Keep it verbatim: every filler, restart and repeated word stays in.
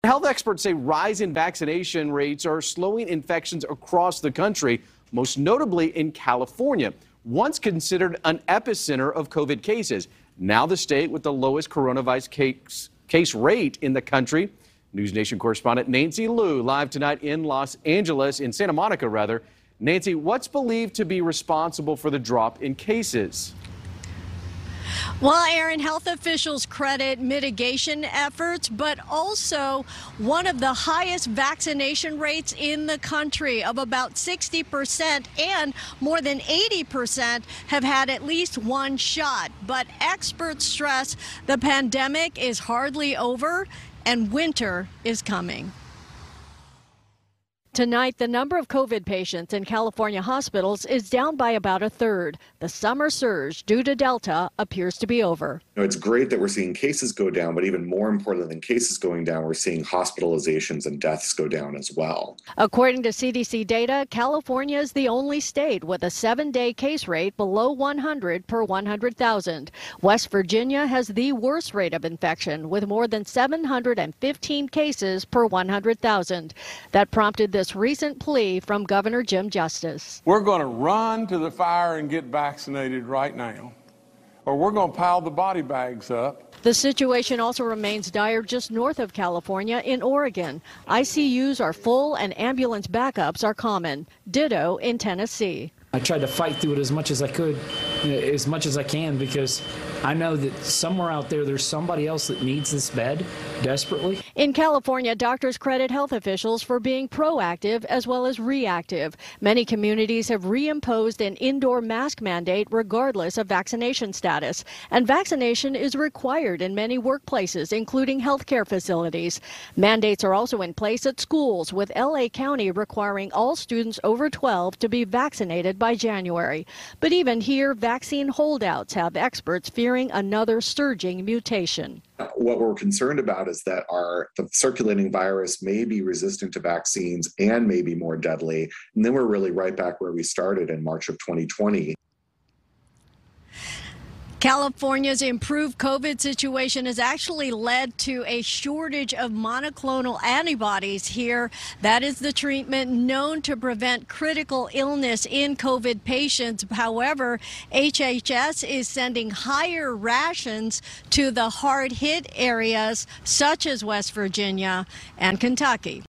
Health experts say rise in vaccination rates are slowing infections across the country, most notably in California, once considered an epicenter of COVID cases. Now the state with the lowest coronavirus case, case rate in the country. News Nation correspondent Nancy Liu live tonight in Los Angeles, in Santa Monica rather. Nancy, what's believed to be responsible for the drop in cases? Well, Aaron, health officials credit mitigation efforts, but also one of the highest vaccination rates in the country of about sixty percent, and more than eighty percent have had at least one shot. But experts stress the pandemic is hardly over and winter is coming. Tonight, the number of COVID patients in California hospitals is down by about a third. The summer surge due to Delta appears to be over. You know, it's great that we're seeing cases go down, but even more important than cases going down, we're seeing hospitalizations and deaths go down as well. According to C D C data, California is the only state with a seven-day case rate below one hundred per one hundred thousand. West Virginia has the worst rate of infection with more than seven hundred fifteen cases per one hundred thousand. That prompted this recent plea from Governor Jim Justice. We're going to run to the fire and get vaccinated right now, or we're going to pile the body bags up. The situation also remains dire just north of California in Oregon. I C Us are full and ambulance backups are common. Ditto in Tennessee. I tried to fight through it as much as I could, as much as I can, because I know that somewhere out there there's somebody else that needs this bed desperately. In California, doctors credit health officials for being proactive as well as reactive. Many communities have reimposed an indoor mask mandate regardless of vaccination status. And vaccination is required in many workplaces, including healthcare facilities. Mandates are also in place at schools, with L A County requiring all students over twelve to be vaccinated by January. But even here, vaccine holdouts have experts fearing another surging mutation. What we're concerned about is that our the circulating virus may be resistant to vaccines and may be more deadly. And then we're really right back where we started in March of twenty twenty. California's improved COVID situation has actually led to a shortage of monoclonal antibodies here. That is the treatment known to prevent critical illness in COVID patients. However, H H S is sending higher rations to the hard-hit areas such as West Virginia and Kentucky.